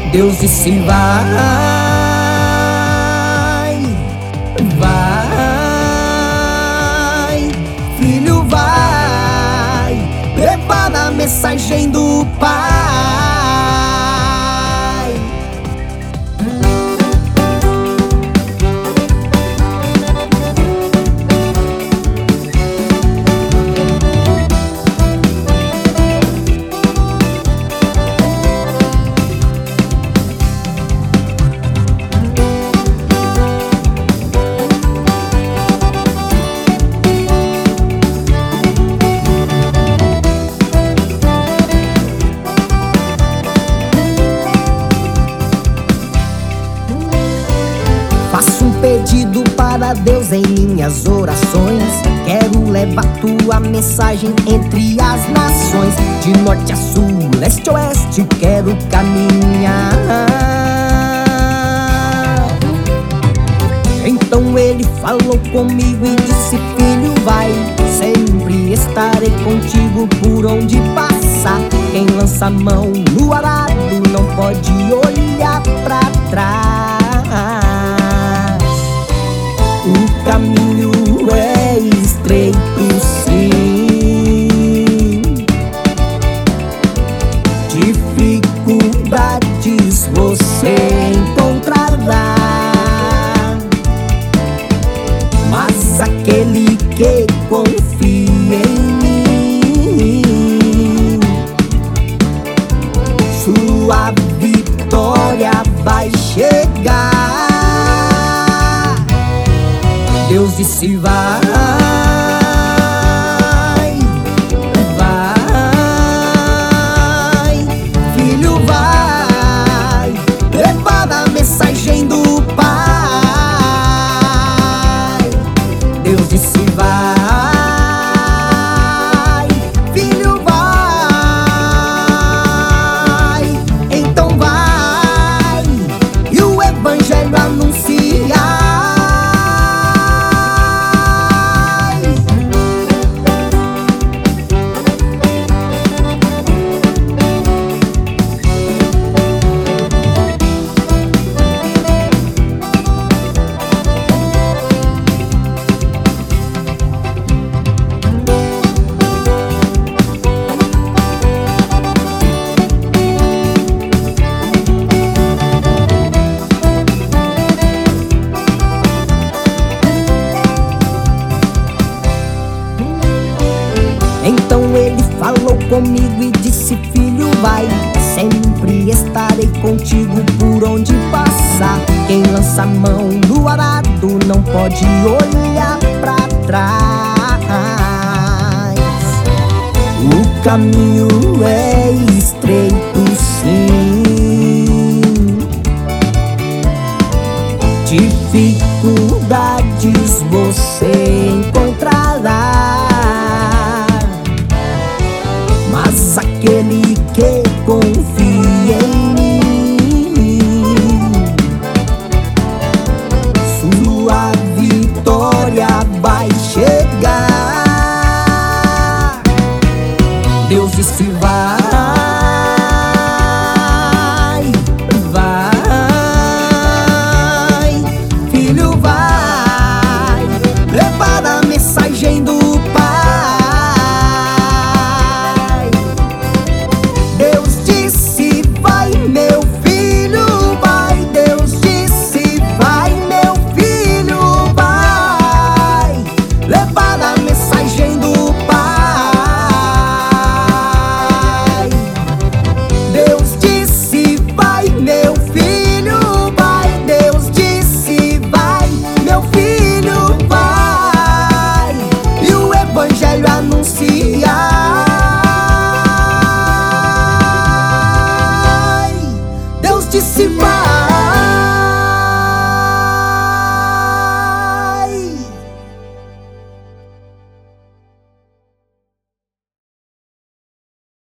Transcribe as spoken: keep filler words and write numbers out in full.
Deus disse vai, vai, filho vai, prepara a mensagem do Pai. Faço um pedido para Deus em minhas orações. Quero levar tua mensagem entre as nações. De norte a sul, leste a oeste, quero caminhar. Então ele falou comigo e disse: filho, vai, sempre estarei contigo por onde passar. Quem lança a mão no arado não pode olhar pra trás. O caminho é estreito, sim, dificuldades você encontrará, mas aquele que confia em mim, sua vitória vai chegar. Deus disse vai, vai, filho vai, prepara a mensagem do Pai. Deus disse vai, filho vai, então vai, e o evangelho anunciar. Então ele falou comigo e disse: filho, vai, sempre estarei contigo por onde passar. Quem lança a mão no arado não pode olhar pra trás. O caminho é